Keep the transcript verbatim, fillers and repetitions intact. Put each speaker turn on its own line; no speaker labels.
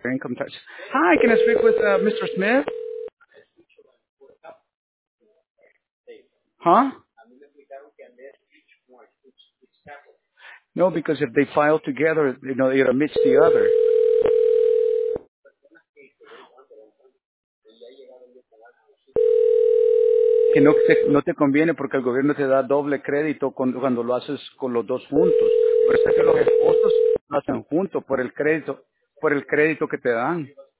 Income tax. Hi, can I speak with uh, mister Smith? Huh? No, because if they file together, you know, it omits the other. Que no te, no te conviene porque el gobierno te da doble crédito con- cuando lo haces con los dos juntos. Por eso es que los esposos lo hacen juntos por el crédito, por el crédito que te dan.